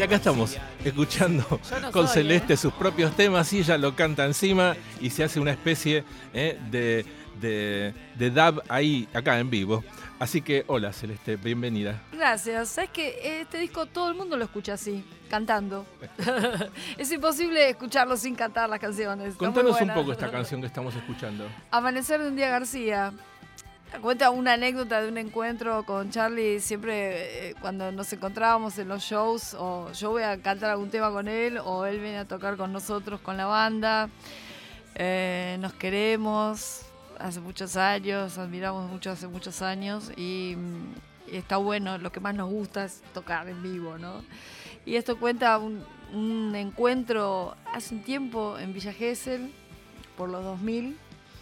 Y acá estamos, escuchando con Celeste sus propios temas, y ella lo canta encima y se hace una especie de dub ahí, acá en vivo. Así que, hola Celeste, bienvenida. Gracias. Sabes que este disco todo el mundo lo escucha así, cantando. Es imposible escucharlo sin cantar las canciones. Contanos un poco esta canción que estamos escuchando. Amanecer de un día García. Cuenta una anécdota de un encuentro con Charlie. Siempre cuando nos encontrábamos en los shows, o yo voy a cantar algún tema con él, o él viene a tocar con nosotros, con la banda. Nos queremos hace muchos años, admiramos mucho hace muchos años, y está bueno. Lo que más nos gusta es tocar en vivo, ¿no? Y esto cuenta un encuentro hace un tiempo en Villa Gesell, por los 2000.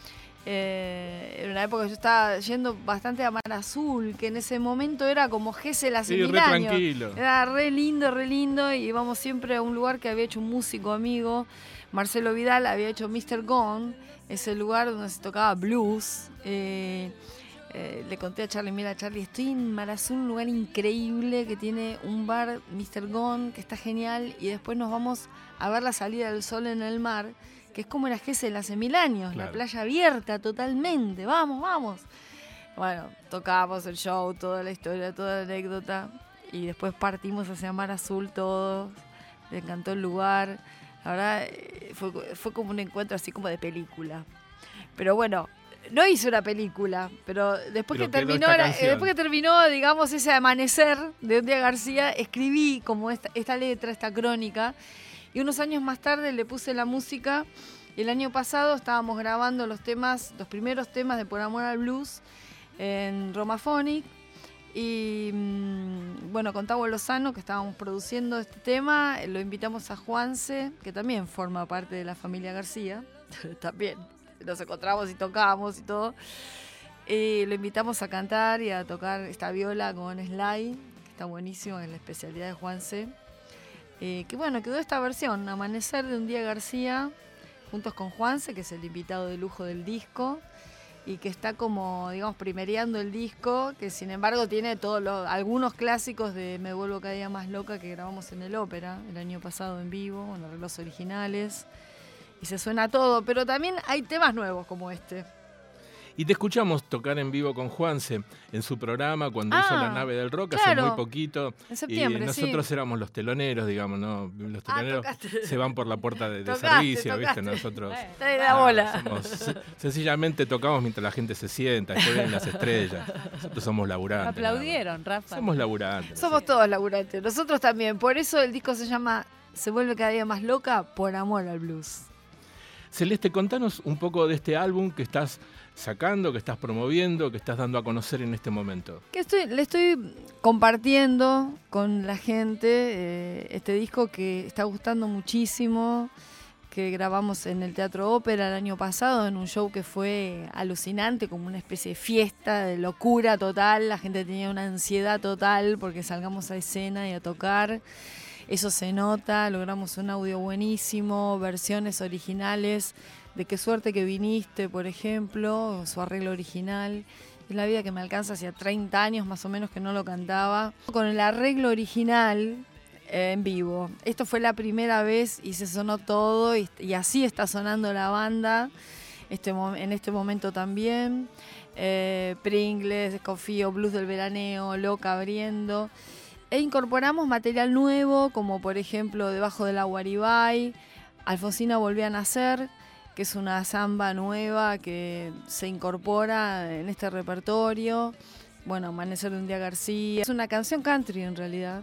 En una época yo estaba yendo bastante a Mar Azul, que en ese momento era como Gesell hace 1000 años. Tranquilo. Era re lindo, y íbamos siempre a un lugar que había hecho un músico amigo, Marcelo Vidal, había hecho Mr. Gone, ese lugar donde se tocaba blues. Le conté a Charlie, mira Charlie, estoy en Mar Azul, un lugar increíble que tiene un bar, Mr. Gone, que está genial, y después nos vamos a ver la salida del sol en el mar, que es como era Gesell hace 1000 años, claro. La playa abierta totalmente, vamos. Bueno, tocamos el show, toda la historia, toda la anécdota, y después partimos hacia Mar Azul todos, le encantó el lugar. La verdad, fue como un encuentro así como de película. Pero bueno, no hice una película, pero después que terminó, digamos, ese amanecer de un día García, escribí como esta letra, esta crónica. Y unos años más tarde le puse la música. Y el año pasado estábamos grabando los primeros temas de Por Amor al Blues en Romaphonic. Y bueno, con Tavo Lozano, que estábamos produciendo este tema, lo invitamos a Juanse, que también forma parte de la familia García. También nos encontramos y tocábamos y todo. Lo invitamos a cantar y a tocar esta viola con Sly, que está buenísimo, en la especialidad de Juanse. Que bueno, quedó esta versión, Amanecer de un día García, juntos con Juanse, que es el invitado de lujo del disco, y que está como, digamos, primereando el disco, que sin embargo tiene algunos clásicos de Me Vuelvo Cada Día Más Loca, que grabamos en el Ópera el año pasado en vivo, con arreglos originales, y se suena todo, pero también hay temas nuevos como este. Y te escuchamos tocar en vivo con Juanse en su programa cuando hizo La Nave del Rock, claro, hace muy poquito. En septiembre, y nosotros éramos los teloneros, digamos, ¿no? Los teloneros se van por la puerta de servicio, ¿viste? Nosotros sencillamente tocamos mientras la gente se sienta, después ven las estrellas. Nosotros somos laburantes. Aplaudieron, Rafa. Somos laburantes. Somos todos laburantes, nosotros también. Por eso el disco se llama Se Vuelve Cada Día Más Loca, por amor al blues. Celeste, contanos un poco de este álbum que estás sacando, que estás promoviendo, que estás dando a conocer en este momento. Le estoy compartiendo con la gente este disco que está gustando muchísimo, que grabamos en el Teatro Ópera el año pasado, en un show que fue alucinante, como una especie de fiesta, de locura total. La gente tenía una ansiedad total porque salgamos a escena y a tocar. Eso se nota, logramos un audio buenísimo, versiones originales de Qué Suerte Que Viniste, por ejemplo, su arreglo original. Es la vida que me alcanza, hacía 30 años más o menos que no lo cantaba. Con el arreglo original en vivo. Esto fue la primera vez y se sonó todo, y así está sonando la banda en este momento también. Pringles, Desconfío, Blues del Veraneo, Loca abriendo. E incorporamos material nuevo, como por ejemplo Debajo del Agua Aribay, Alfonsina Volvió a Nacer, que es una samba nueva que se incorpora en este repertorio. Bueno, Amanecer de un día García. Es una canción country en realidad.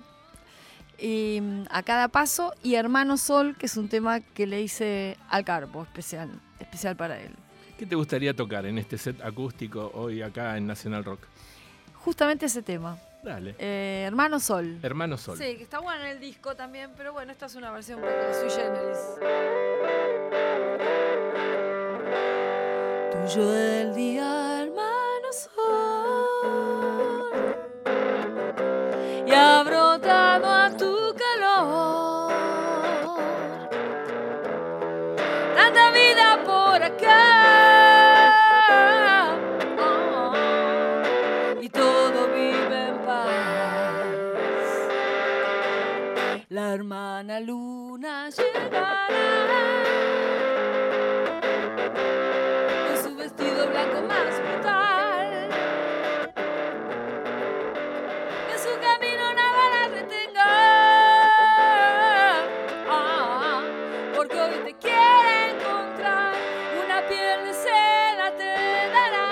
Y A Cada Paso, y Hermano Sol, que es un tema que le hice al Carpo, especial para él. ¿Qué te gustaría tocar en este set acústico hoy acá en Nacional Rock? Justamente ese tema. Dale. Hermano Sol. Hermano Sol. Sí, que está bueno en el disco también, pero bueno, esta es una versión un poco sui generis. Tuyo el día, hermano Sol, y ha brotado a tu calor tanta vida por acá. la hermana luna llegará con su vestido blanco más brutal. En su camino nada la retenga, porque hoy te quiere encontrar, una piel de seda te dará.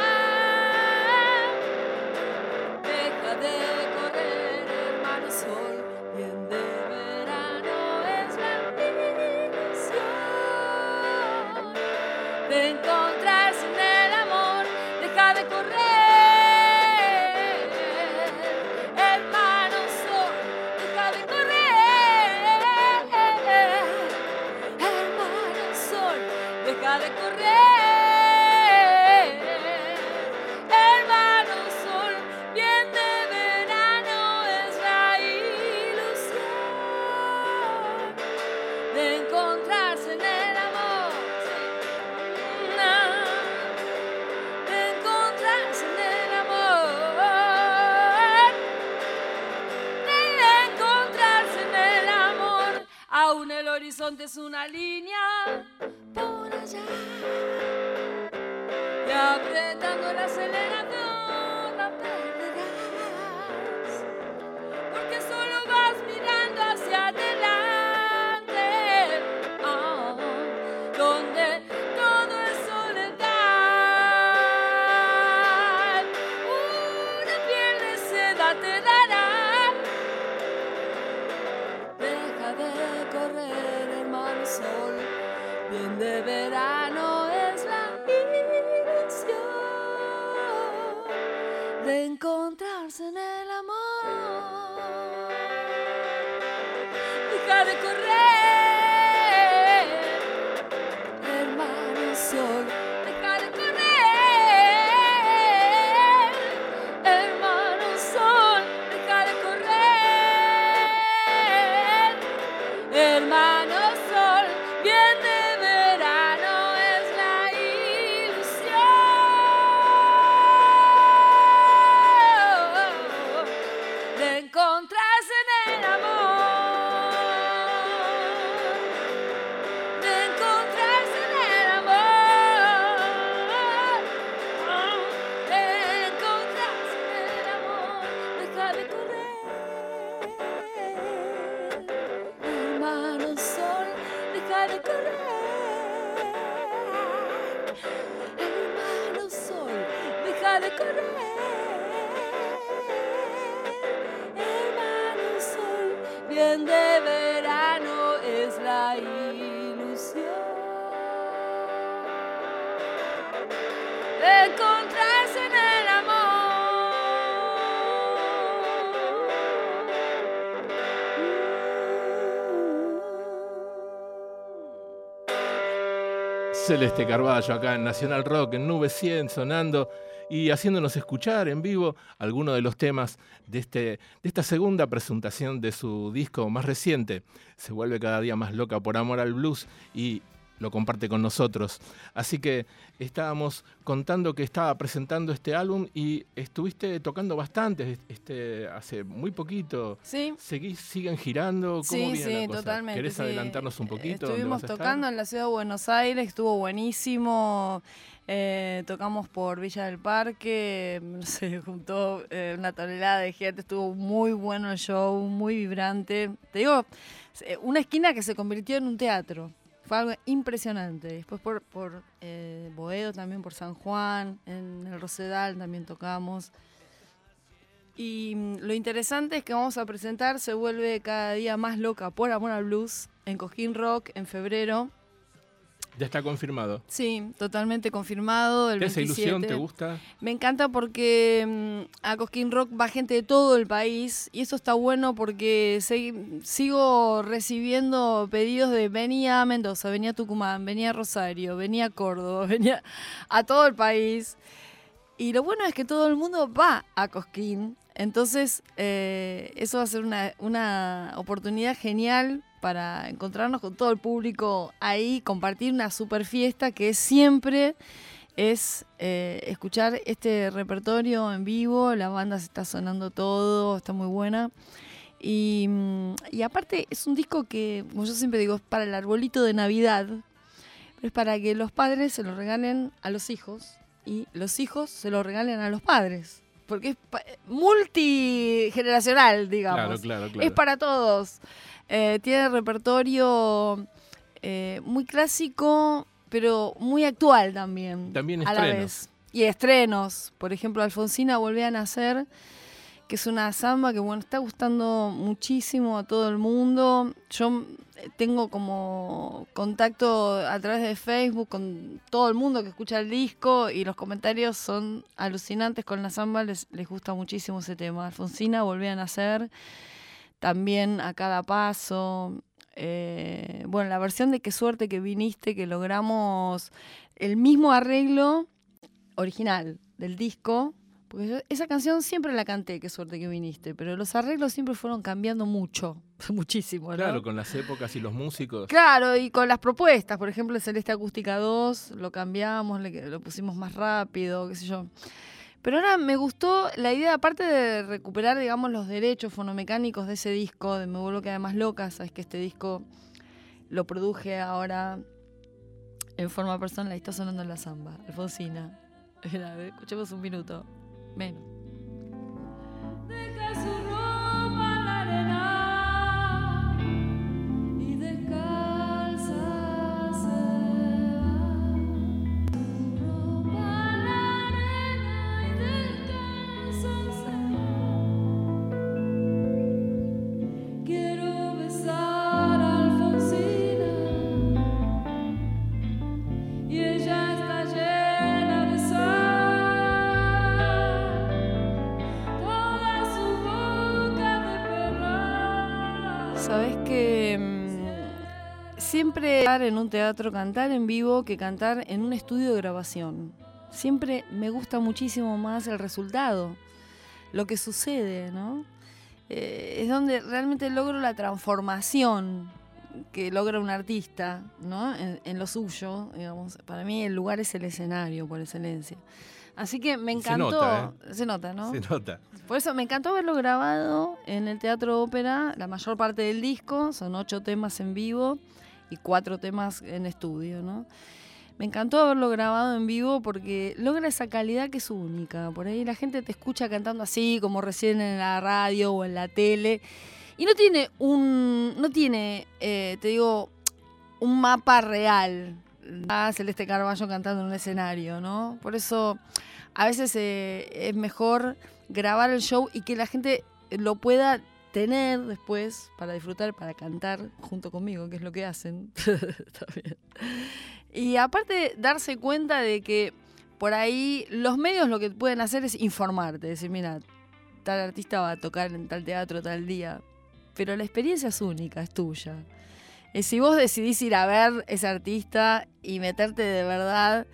Deja de correr, hermano sol, bien de verano es la ilusión de encontrarse en el amor. Deja de correr, hermano sol, deja de correr, hermano sol, deja de correr, hermano sol, bien de verano es la ilusión de encontrarse en el amor, de encontrarse en el amor, de encontrarse en el amor. Aún el horizonte es una línea por allá, y apretando el acelerador no perderás, porque solo vas mirando hacia adelante, donde todo es soledad. Una piel de seda te dará. Deja de correr, hermano sol, bien de verano es la ilusión de encontrarse en el amor. Deja de correr, hermano sol, deja de correr, hermano sol, deja de correr, hermano sol, bien de verano es la ilusión de encontrarse en el amor, de encontrarse en el amor, de encontrarse en el amor. Deja de correr, hermano sol, deja de correr, hermano sol, deja de correr, hermano sol, bien de verano es la ilusión de encontrarse en el amor. Celeste Carballo acá en Nacional Rock, en Nube 100, sonando y haciéndonos escuchar en vivo algunos de los temas de esta segunda presentación de su disco más reciente. Se vuelve cada día más loca por amor al blues y lo comparte con nosotros. Así que estábamos contando que estaba presentando este álbum y estuviste tocando bastante hace muy poquito. Sí. ¿Siguen girando? ¿Cómo viene la cosa? Totalmente. ¿Querés adelantarnos un poquito? Estuvimos tocando en la ciudad de Buenos Aires, estuvo buenísimo. Tocamos por Villa del Parque, se juntó una tonelada de gente, estuvo muy bueno el show, muy vibrante. Te digo, una esquina que se convirtió en un teatro. Fue algo impresionante. Después por Boedo, también por San Juan, en el Rosedal también tocamos. Y lo interesante es que vamos a presentar Se vuelve cada día más loca por amor al blues en Cosquín Rock en febrero. ¿Ya está confirmado? Sí, totalmente confirmado. El ¿Esa 27. ilusión te gusta? Me encanta porque a Cosquín Rock va gente de todo el país y eso está bueno porque sigo recibiendo pedidos de venía a Mendoza, venía a Tucumán, venía a Rosario, venía a Córdoba, venía a todo el país. Y lo bueno es que todo el mundo va a Cosquín. Entonces, eso va a ser una oportunidad genial para encontrarnos con todo el público ahí, compartir una super fiesta que siempre es escuchar este repertorio en vivo. La banda se está sonando todo, está muy buena. Y aparte es un disco que, como yo siempre digo, es para el arbolito de Navidad, pero es para que los padres se lo regalen a los hijos y los hijos se lo regalen a los padres. Porque es multigeneracional, digamos. Claro. Es para todos. Tiene repertorio muy clásico, pero muy actual también. También a estrenos. la vez. Y estrenos. Por ejemplo, Alfonsina volvió a nacer, que es una samba que está gustando muchísimo a todo el mundo. Yo tengo como contacto a través de Facebook con todo el mundo que escucha el disco y los comentarios son alucinantes con la samba, les gusta muchísimo ese tema. Alfonsina volvió a nacer, también A Cada Paso. La versión de Qué Suerte que Viniste, que logramos el mismo arreglo original del disco. Porque yo esa canción siempre la canté, Qué Suerte que Viniste, pero los arreglos siempre fueron cambiando muchísimo, ¿no? Claro, con las épocas y los músicos. Claro, y con las propuestas, por ejemplo, el Celeste Acústica 2, lo cambiamos, lo pusimos más rápido, qué sé yo. Pero ahora me gustó la idea, aparte de recuperar, digamos, los derechos fonomecánicos de ese disco, de Me Vuelvo Cada Vez Más Loca, sabes que este disco lo produje ahora en forma personal, ahí está sonando la samba, Alfonsina. Escuchemos un minuto. Menos. Deja su ropa en la arena y descalza se va. Su ropa en la arena y descalza se va. Quiero besar a Alfonsina y ella está llena de sal. Sabes que siempre cantar en un teatro, cantar en vivo, que cantar en un estudio de grabación. Siempre me gusta muchísimo más el resultado, lo que sucede, ¿no? Es donde realmente logro la transformación que logra un artista, ¿no? En lo suyo, digamos. Para mí el lugar es el escenario por excelencia. Así que me encantó. Se nota, ¿no? Se nota. Por eso me encantó haberlo grabado en el Teatro Ópera, la mayor parte del disco, son 8 temas en vivo y 4 temas en estudio, ¿no? Me encantó haberlo grabado en vivo porque logra esa calidad que es única. Por ahí la gente te escucha cantando así, como recién en la radio o en la tele, y no tiene te digo, un mapa real. Celeste Carballo cantando en un escenario, ¿no? Por eso a veces es mejor grabar el show y que la gente lo pueda tener después para disfrutar, para cantar junto conmigo, que es lo que hacen. Está bien. Y aparte darse cuenta de que por ahí los medios lo que pueden hacer es informarte, decir, mira, tal artista va a tocar en tal teatro tal día, pero la experiencia es única, es tuya. Si vos decidís ir a ver ese artista y meterte de verdad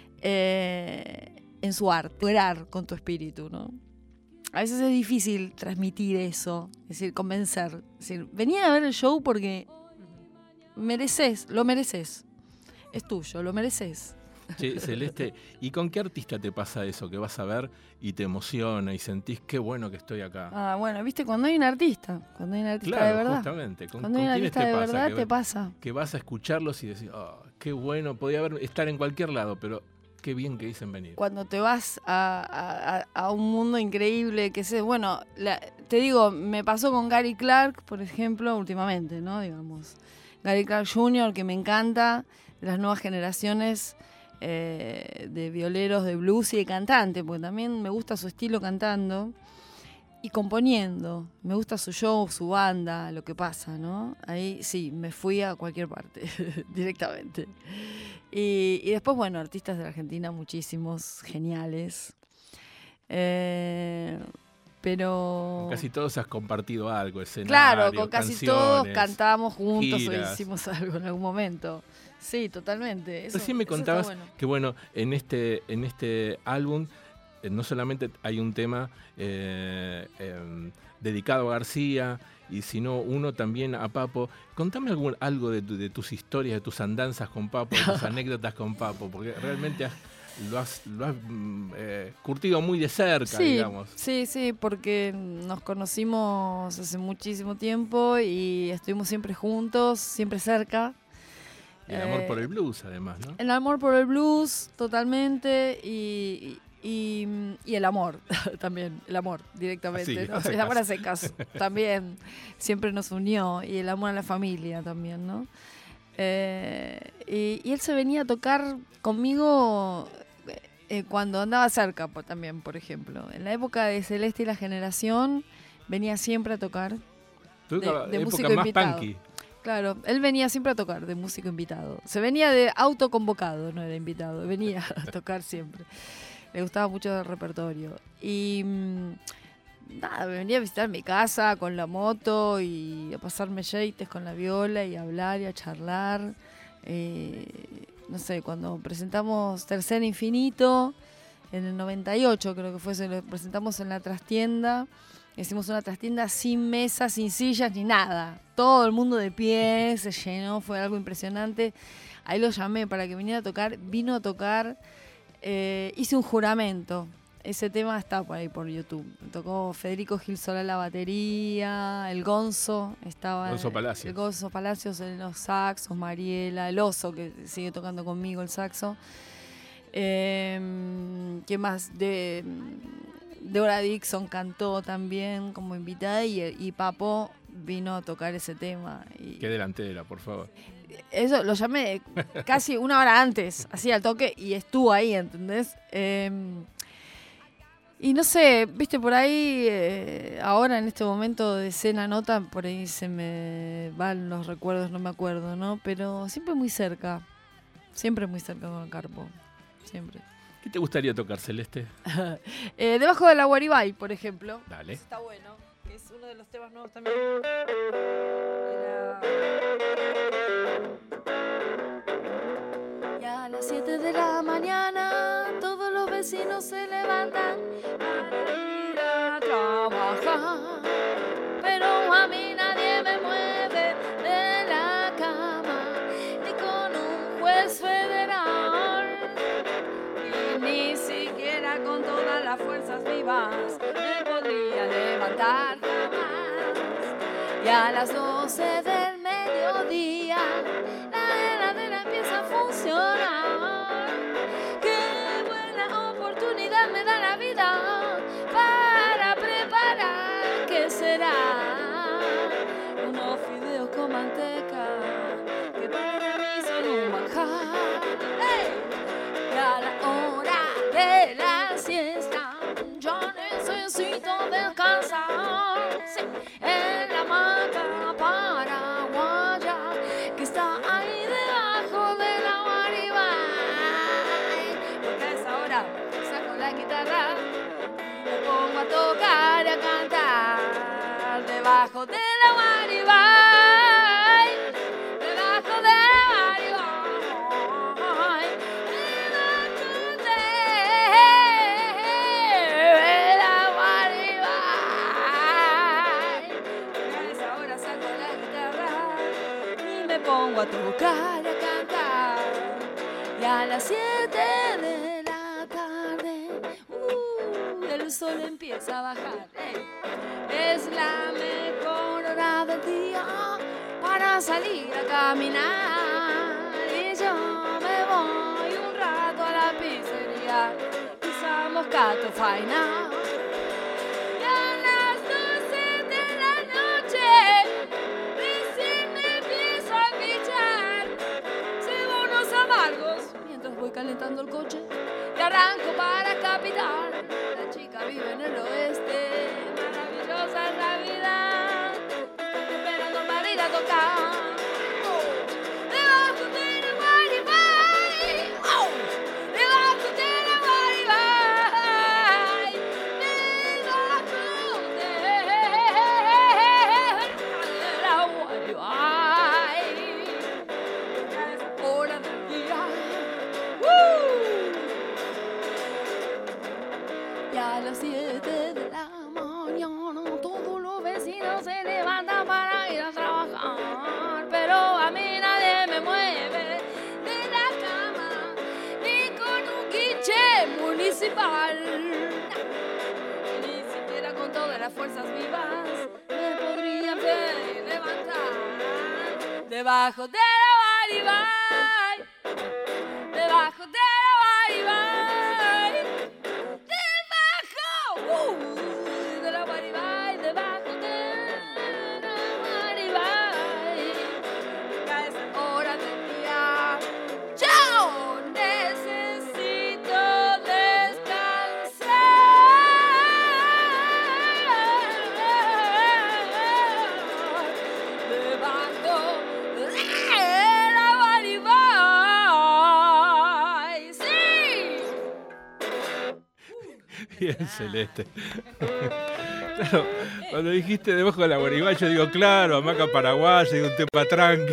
en su arte, orar con tu espíritu, ¿no? A veces es difícil transmitir eso, es decir, convencer. Es decir, vení a ver el show porque lo mereces. Es tuyo, lo mereces. Che, Celeste, ¿y con qué artista te pasa eso? Que vas a ver y te emociona y sentís qué bueno que estoy acá. Bueno, viste, cuando hay un artista Claro, de verdad. justamente. Cuando hay un artista de verdad te pasa. Que vas a escucharlos y decís, qué bueno, podía estar en cualquier lado, pero qué bien que dicen venir. Cuando te vas a un mundo increíble, que sé, bueno, te digo, me pasó con Gary Clark, por ejemplo, últimamente, ¿no? Digamos, Gary Clark Jr., que me encanta, de las nuevas generaciones de violeros, de blues y de cantante, porque también me gusta su estilo cantando y componiendo. Me gusta su show, su banda, lo que pasa, ¿no? Ahí sí, me fui a cualquier parte, directamente. Y después, bueno, artistas de la Argentina, muchísimos, geniales. Pero... Casi todos has compartido algo, escenario, claro, con casi canciones, todos cantamos juntos giras. o hicimos algo en algún momento. Sí, totalmente. Recién me contabas que, bueno, en este álbum no solamente hay un tema dedicado a García, y sino uno también a Papo. Contame algo de tus historias, de tus andanzas con Papo, de tus anécdotas con Papo, porque realmente lo has curtido muy de cerca, digamos. Sí, porque nos conocimos hace muchísimo tiempo y estuvimos siempre juntos, siempre cerca. Y el amor por el blues, además, ¿no? El amor por el blues, totalmente, y el amor también, el amor directamente, Así, ¿no? El amor a secas también siempre nos unió, y el amor a la familia también, ¿no? Y él se venía a tocar conmigo cuando andaba cerca también, por ejemplo. En la época de Celeste y la Generación venía siempre a tocar de músico más invitado. punky. Claro, él venía siempre a tocar de músico invitado. Se venía de autoconvocado, no era invitado, venía a tocar siempre. Le gustaba mucho el repertorio. Y nada, me venía a visitar mi casa con la moto y a pasarme jeites con la viola y a hablar y a charlar. No sé, cuando presentamos Tercer Infinito, en el 98 creo que fue, lo presentamos en la trastienda. Hicimos una trastienda sin mesas, sin sillas, ni nada. Todo el mundo de pie, se llenó, fue algo impresionante. Ahí lo llamé para que viniera a tocar, vino a tocar, hice un juramento. Ese tema está por ahí por YouTube. Me tocó Federico Gil Solá la batería, el Gonzo, estaba Gonzo Palacios. El Gonzo Palacios en los saxos, Mariela, el Oso que sigue tocando conmigo el saxo. ¿Qué más? Deborah Dixon cantó también como invitada y Papo vino a tocar ese tema. Qué delantera, por favor. Eso lo llamé casi una hora antes, así al toque, y estuvo ahí, ¿entendés? Y no sé, viste, por ahí, ahora en este momento de escena nota, por ahí se me van los recuerdos, no me acuerdo, ¿no? Pero siempre muy cerca con el Carpo, siempre. ¿Qué te gustaría tocar, Celeste? Debajo de la Guaribay, por ejemplo. Dale. Está bueno, que es uno de los temas nuevos también. Y a las 7 de la mañana todos los vecinos se levantan para ir a trabajar. Pero a mí nadie me mueve de la cama, ni con un juez federal. Ni siquiera con todas las fuerzas vivas me podría levantar jamás. Y a las 12 del mediodía la heladera empieza a funcionar. Qué buena oportunidad me da la vida para preparar, ¿qué será? Unos fideos con manteca que para mí son un manjar. ¡Hey! Y a la hora de la siesta yo necesito descansar, sí, en la hamaca paraguaya que está ahí debajo de la Guaribay. Porque a esa hora saco la guitarra y me pongo a tocar y a cantar debajo de la Guaribay, debajo de la pongo a tocar, a cantar, y a las 7 de la tarde el sol empieza a bajar. Es la mejor hora del día para salir a caminar, y yo me voy un rato a la pizzería, quizá Moscato Faina. Voy calentando el coche y arranco para Capital. La chica vive en el oeste, maravillosa es la vida, esperando para ir a tocar. Debajo de la Guaribay, debajo de la Guaribay, debajo de la Guaribay. Ya es hora del día. rival. Ni siquiera con todas las fuerzas vivas me podría levantar. Debajo de la Guaribay, debajo de la Guaribay, debajo de la Guaribay, debajo de la Guaribay. A esa hora del día yo necesito descansar. Debajo de la Guaribay, sí. Bien, Celeste. Claro, cuando dijiste debajo de la Guaribay, yo digo, claro, hamaca paraguaya, digo, un tema tranqui.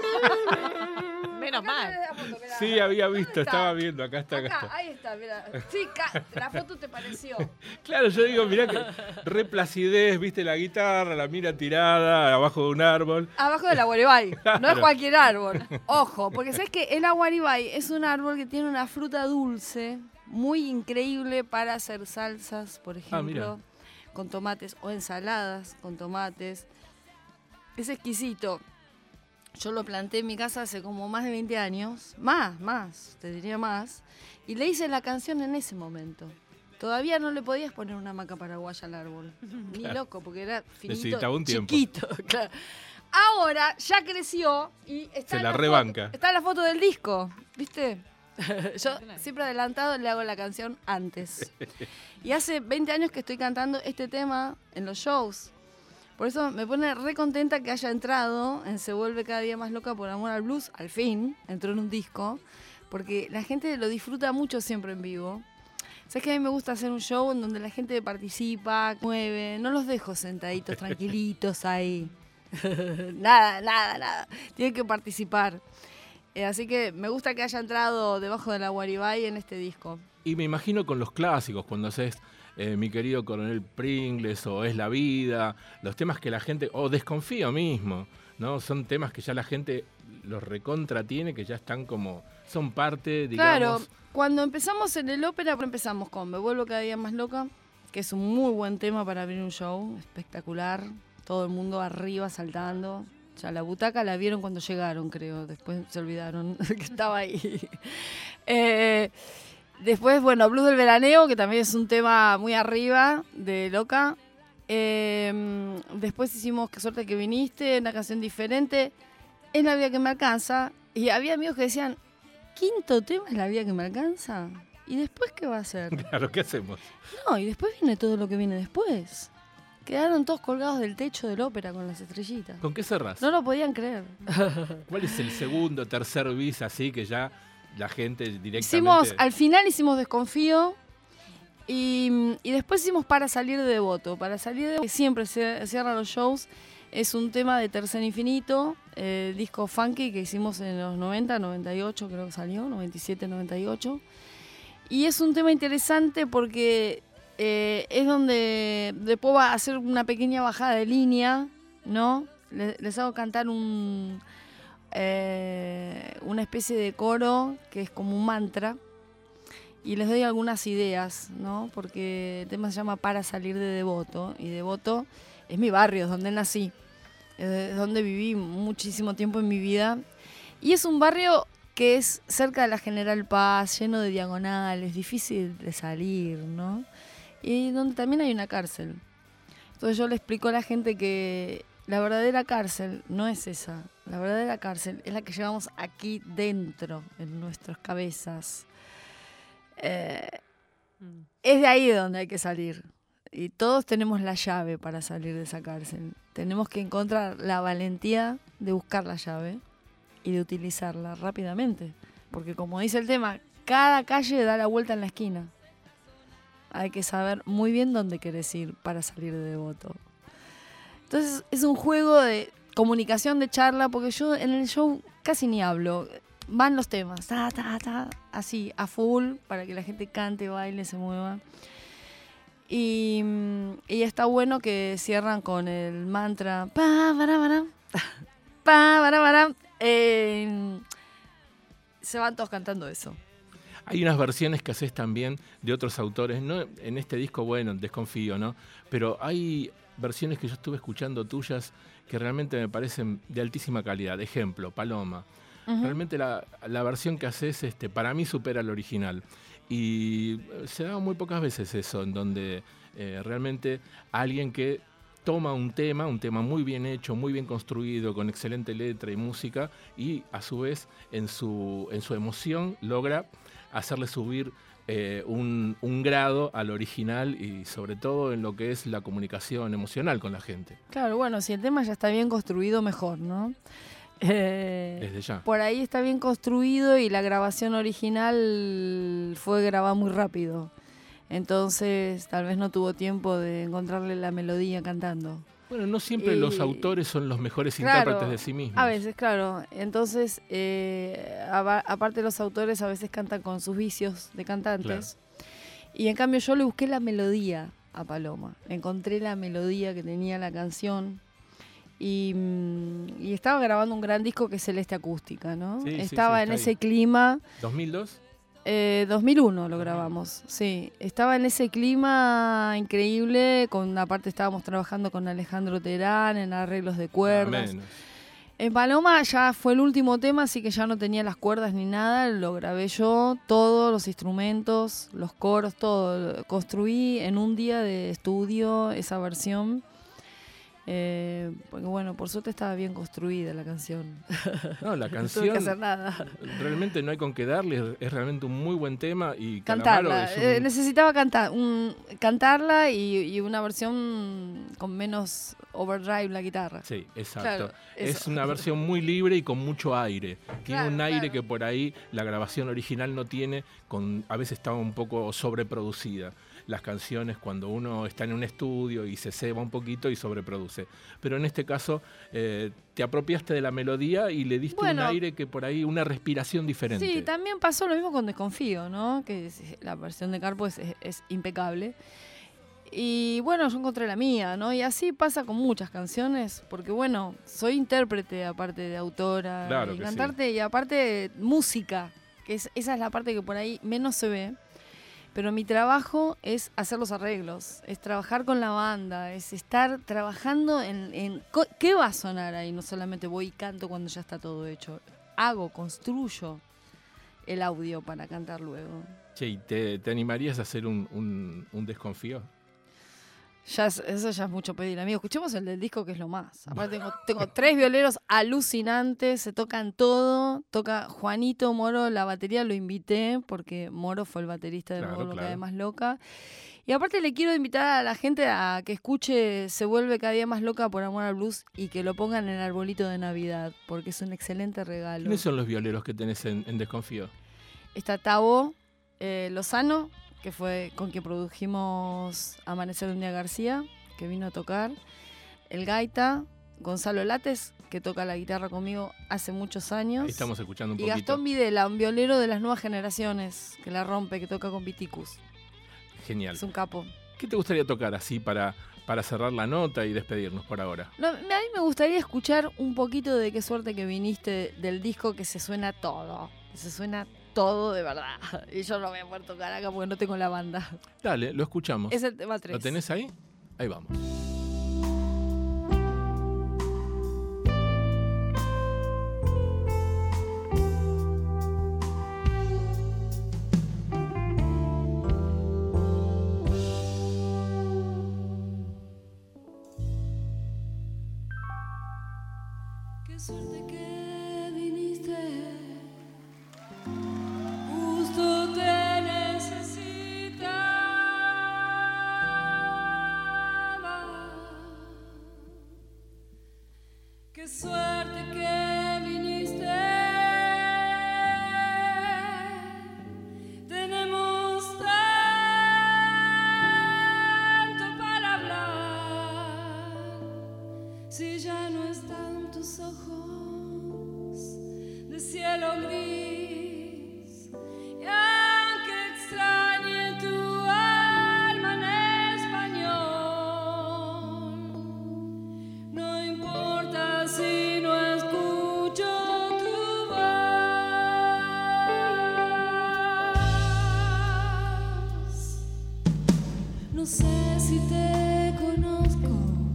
Menos mal. Sí, había visto, estaba viendo, acá está. Ahí está, mira. Sí, la foto te pareció. Claro, yo digo, mirá que re placidez, viste la guitarra, la mira tirada, abajo de un árbol. Abajo de la Guaribay, no es Claro. cualquier árbol. Ojo, porque sabes que el Guaribay es un árbol que tiene una fruta dulce muy increíble para hacer salsas, por ejemplo, mira. con tomates o ensaladas con tomates. Es exquisito. Yo lo planté en mi casa hace como más de 20 años, más, te diría más, y le hice la canción en ese momento. Todavía no le podías poner una hamaca paraguaya al árbol, ni loco, porque era finito, Necesitaba un tiempo. chiquito. Claro. Ahora ya creció y está Se en la foto- rebanca. está en la foto del disco, ¿viste? Yo siempre adelantado le hago la canción antes. Y hace 20 años que estoy cantando este tema en los shows. Por eso me pone re contenta que haya entrado en Se vuelve cada día más loca por amor al blues. Al fin, entró en un disco. Porque la gente lo disfruta mucho siempre en vivo. Sabes que a mí me gusta hacer un show en donde la gente participa, mueve. No los dejo sentaditos, tranquilitos ahí. Nada. Tienen que participar. Así que me gusta que haya entrado debajo de la Guaribay en este disco. Y me imagino con los clásicos, cuando haces Mi querido coronel Pringles o Es la vida, los temas que la gente, o Desconfío mismo, ¿no? Son temas que ya la gente los recontra tiene, que ya están como, son parte, digamos. Claro, cuando empezamos en el ópera, empezamos con Me vuelvo cada día más loca, que es un muy buen tema para abrir un show, espectacular. Todo el mundo arriba saltando. Ya la butaca la vieron cuando llegaron, creo. Después se olvidaron que estaba ahí. Después, bueno, Blues del Veraneo, que también es un tema muy arriba de Loca. Después hicimos Qué suerte que viniste, una canción diferente. Es la vida que me alcanza. Y había amigos que decían, ¿quinto tema es la vida que me alcanza? ¿Y después qué va a ser? Claro, ¿qué hacemos? No, y después viene todo lo que viene después. Quedaron todos colgados del techo del ópera con las estrellitas. ¿Con qué cerrás? No lo podían creer. ¿Cuál es el segundo, tercer bis así que ya la gente directamente... Al final hicimos Desconfío y después hicimos Para salir de Devoto. Para salir de Devoto, que siempre se cierran los shows, es un tema de Tercer Infinito, disco funky que hicimos en los 90, 98 creo que salió, 97, 98. Y es un tema interesante porque es donde después va a hacer una pequeña bajada de línea, ¿no? Les hago cantar una especie de coro que es como un mantra y les doy algunas ideas, ¿no? Porque el tema se llama Para salir de Devoto y Devoto es mi barrio, es donde nací, es donde viví muchísimo tiempo en mi vida y es un barrio que es cerca de la General Paz, lleno de diagonales, difícil de salir, ¿no? Y donde también hay una cárcel. Entonces yo le explico a la gente que la verdadera cárcel no es esa. La verdadera cárcel es la que llevamos aquí dentro, en nuestras cabezas. Es de ahí de donde hay que salir. Y todos tenemos la llave para salir de esa cárcel. Tenemos que encontrar la valentía de buscar la llave y de utilizarla rápidamente. Porque como dice el tema, cada calle da la vuelta en la esquina. Hay que saber muy bien dónde querés ir para salir de Devoto. Entonces es un juego de comunicación, de charla, porque yo en el show casi ni hablo. Van los temas, así, a full, para que la gente cante, baile, se mueva. Y está bueno que cierran con el mantra pa, para. Se van todos cantando eso. Hay unas versiones que haces también de otros autores, no en este disco, bueno, desconfío, ¿no? Pero hay versiones que yo estuve escuchando tuyas que realmente me parecen de altísima calidad. Ejemplo, Paloma. Realmente la versión que haces para mí supera al original. Y se da muy pocas veces eso, en donde realmente alguien que toma un tema muy bien hecho, muy bien construido, con excelente letra y música, y a su vez en su emoción logra hacerle subir un grado al original y sobre todo en lo que es la comunicación emocional con la gente. Claro, bueno, si el tema ya está bien construido, mejor, ¿no? Desde ya. Por ahí está bien construido y la grabación original fue grabada muy rápido. Entonces tal vez no tuvo tiempo de encontrarle la melodía cantando. Bueno, no siempre los autores son los mejores intérpretes de sí mismos. A veces, claro. Entonces, aparte los autores a veces cantan con sus vicios de cantantes. Claro. Y en cambio yo le busqué la melodía a Paloma. Encontré la melodía que tenía la canción. Y estaba grabando un gran disco que es Celeste Acústica, ¿no? Sí, estaba en ese ahí. clima. ¿2002? 2001 lo grabamos, sí. Estaba en ese clima increíble, aparte estábamos trabajando con Alejandro Terán en arreglos de cuerdas. En Paloma ya fue el último tema, así que ya no tenía las cuerdas ni nada, lo grabé yo, todos los instrumentos, los coros, todo. Construí en un día de estudio esa versión. Porque bueno, por suerte estaba bien construida la canción. No, la canción. No tuve que hacer nada. Realmente no hay con qué darle, es realmente un muy buen tema y cantarla. Necesitaba cantarla y una versión con menos overdrive la guitarra. Sí, exacto. Claro, es una versión muy libre y con mucho aire. Tiene un aire que por ahí la grabación original no tiene, a veces estaba un poco sobreproducida. Las canciones cuando uno está en un estudio y se ceba un poquito y sobreproduce. Pero en este caso te apropiaste de la melodía y le diste un aire que por ahí, una respiración diferente. Sí, también pasó lo mismo con Desconfío, ¿no? Que la versión de Carpo es impecable. Y bueno, yo encontré la mía, ¿no? Y así pasa con muchas canciones, porque bueno, soy intérprete aparte de autora, claro y cantarte, sí. Y aparte música, que esa es la parte que por ahí menos se ve. Pero mi trabajo es hacer los arreglos, es trabajar con la banda, es estar trabajando en qué va a sonar ahí. No solamente voy y canto cuando ya está todo hecho. Construyo el audio para cantar luego. Che, ¿te animarías a hacer un Desconfío? Eso ya es mucho pedir, amigo. Escuchemos el del disco, que es lo más. Aparte tengo 3 violeros alucinantes, se tocan todo. Toca Juanito Moro, la batería lo invité, porque Moro fue el baterista de Moro, Cada vez más loca. Y aparte le quiero invitar a la gente a que escuche Se vuelve cada día más loca por amor al blues y que lo pongan en el arbolito de Navidad, porque es un excelente regalo. ¿Quiénes son los violeros que tenés en Desconfío? Está Tavo Lozano, que fue con quien produjimos Amanecer de un día García, que vino a tocar. El gaita, Gonzalo Lates, que toca la guitarra conmigo hace muchos años. Ahí estamos escuchando un y poquito. Y Gastón Videla, un violero de las nuevas generaciones, que la rompe, que toca con Viticus. Genial. Es un capo. ¿Qué te gustaría tocar así para cerrar la nota y despedirnos por ahora? No, a mí me gustaría escuchar un poquito de Qué suerte que viniste, del disco, que se suena todo. Se suena todo de verdad. Y yo no voy a poder tocar acá porque no tengo la banda. Dale, lo escuchamos. Es el tema 3. ¿Lo tenés ahí? Ahí vamos. Qué suerte que viniste. Justo te necesitaba. Qué suerte que viniste. Tenemos tanto para hablar. Si ya no están tus ojos de cielo gris, y aunque extrañe tu alma en español, no importa si no escucho tu voz. sé si te conozco,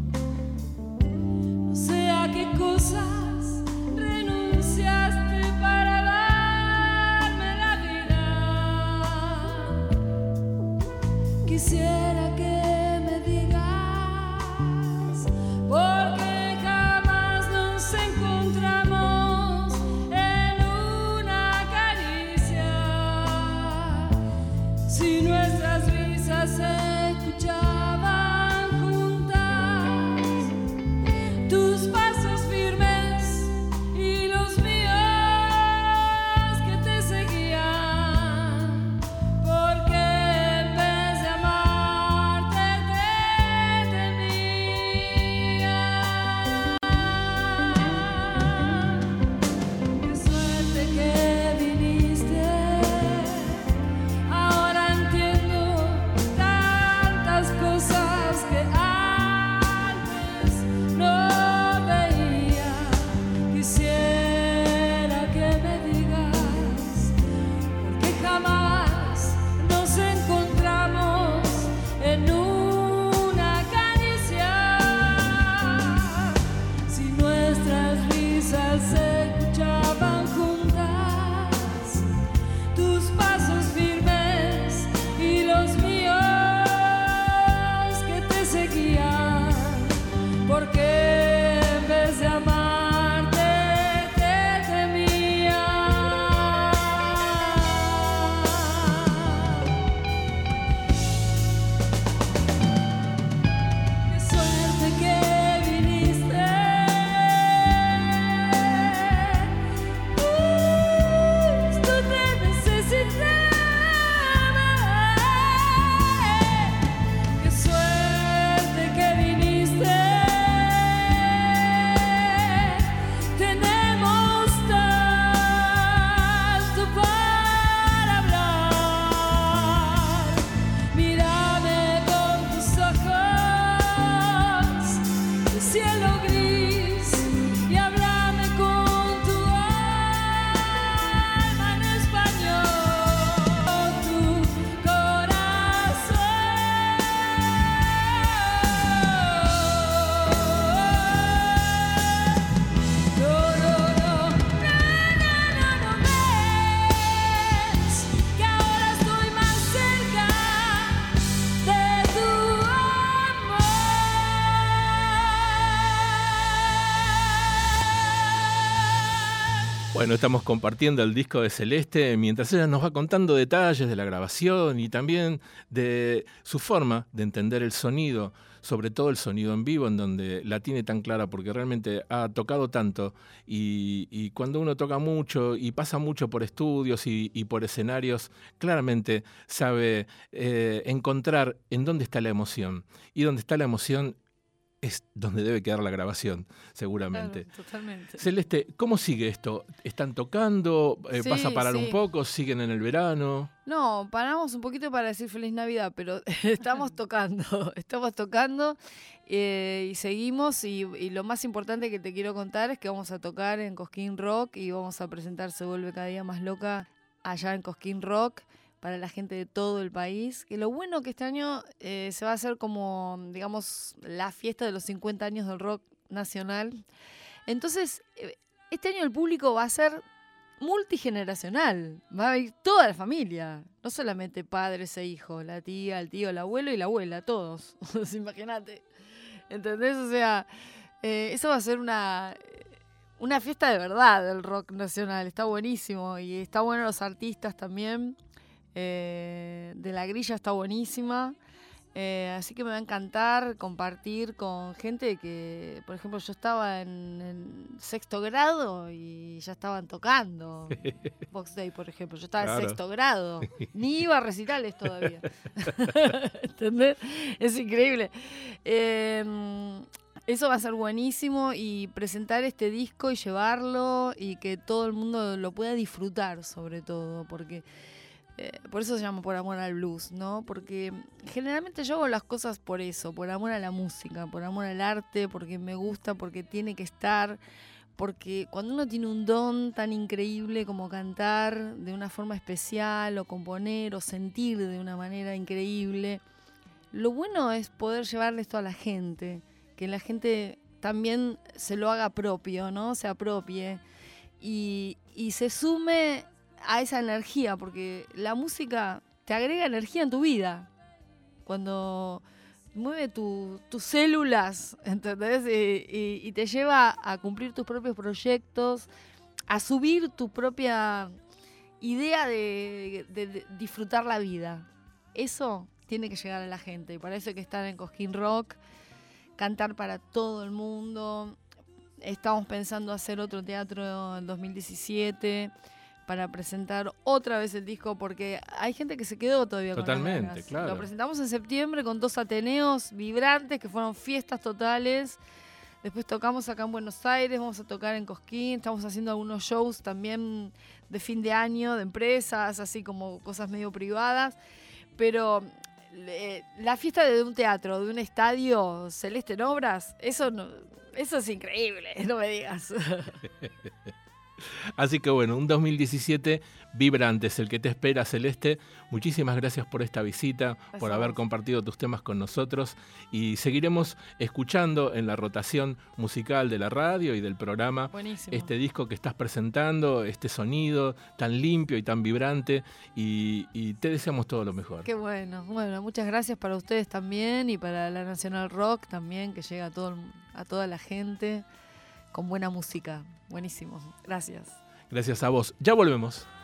no sé a qué cosas renunciaste para darme la vida. Quisiera que me digas por qué jamás nos encontramos en una caricia, si nuestras risas se escuchaban juntas, tus pasos firmes y los míos que te seguían, porque en vez de amarte te temía. Qué suerte que viniste, ahora entiendo tantas cosas que antes no veía. Quisiera que me digas por qué jamás nos encontramos en una caricia, si nuestras risas se escuchaban juntas, tus pasos firmes y los míos que te seguían, porque en vez de amarte te temía. Qué suerte que viniste, justo te necesitaba. Qué suerte que viniste, tenemos tanto para hablar. Mírame con tus ojos de cielo gris y háblame con tu alma en español, tu corazón. No, no, no, no ves que ahora estoy más cerca de tu amor. Bueno, estamos compartiendo el disco de Celeste mientras ella nos va contando detalles de la grabación y también de su forma de entender el sonido, sobre todo el sonido en vivo, en donde la tiene tan clara porque realmente ha tocado tanto y cuando uno toca mucho y pasa mucho por estudios y por escenarios, claramente sabe encontrar en dónde está la emoción. Y dónde está la emoción es donde debe quedar la grabación, seguramente. Claro, totalmente. Celeste, ¿cómo sigue esto? ¿Están tocando? Sí, ¿Vas a parar un sí. poco? ¿Siguen en el verano? No, paramos un poquito para decir Feliz Navidad, pero estamos tocando y seguimos y lo más importante que te quiero contar es que vamos a tocar en Cosquín Rock y vamos a presentar Se Vuelve Cada Día Más Loca allá en Cosquín Rock para la gente de todo el país. Que lo bueno que este año se va a hacer como, digamos, la fiesta de los 50 años del rock nacional. Entonces, este año el público va a ser multigeneracional, va a ir toda la familia, no solamente padres e hijos, la tía, el tío, el abuelo y la abuela, todos. Imagínate, ¿entendés? O sea, eso va a ser una fiesta de verdad del rock nacional, está buenísimo y está bueno los artistas también, de la grilla está buenísima. Así que me va a encantar compartir con gente que, por ejemplo, yo estaba en sexto grado y ya estaban tocando Box Day, por ejemplo. Yo estaba en sexto grado, ni iba a recitales todavía. ¿Entendés? Es increíble. Eso va a ser buenísimo y presentar este disco y llevarlo y que todo el mundo lo pueda disfrutar, sobre todo, porque por eso se llama Por Amor al Blues, ¿no? Porque generalmente yo hago las cosas por eso, por amor a la música, por amor al arte, porque me gusta, porque tiene que estar, porque cuando uno tiene un don tan increíble como cantar de una forma especial o componer o sentir de una manera increíble, lo bueno es poder llevarle esto a la gente, que la gente también se lo haga propio, ¿no? Se apropie y se sume a esa energía, porque la música te agrega energía en tu vida. Cuando mueve tus células, ¿entendés? Y te lleva a cumplir tus propios proyectos, a subir tu propia idea de disfrutar la vida. Eso tiene que llegar a la gente, y para eso hay que estar en Cosquín Rock, cantar para todo el mundo. Estamos pensando hacer otro teatro en 2017 para presentar otra vez el disco, porque hay gente que se quedó todavía con las ganas. Claro. Lo presentamos en septiembre con 2 Ateneos vibrantes que fueron fiestas totales. Después tocamos acá en Buenos Aires, vamos a tocar en Cosquín, estamos haciendo algunos shows también de fin de año, de empresas, así como cosas medio privadas. Pero la fiesta de un teatro, de un estadio Celeste en Obras, eso es increíble, no me digas. Así que bueno, un 2017 vibrante es el que te espera, Celeste. Muchísimas gracias por esta visita, por haber compartido tus temas con nosotros, y seguiremos escuchando en la rotación musical de la radio y del programa. Buenísimo. Este disco que estás presentando, este sonido tan limpio y tan vibrante, y te deseamos todo lo mejor. Qué bueno. Bueno, muchas gracias para ustedes también y para la Nacional Rock también, que llega a toda la gente con buena música. Buenísimo. Gracias. Gracias a vos. Ya volvemos.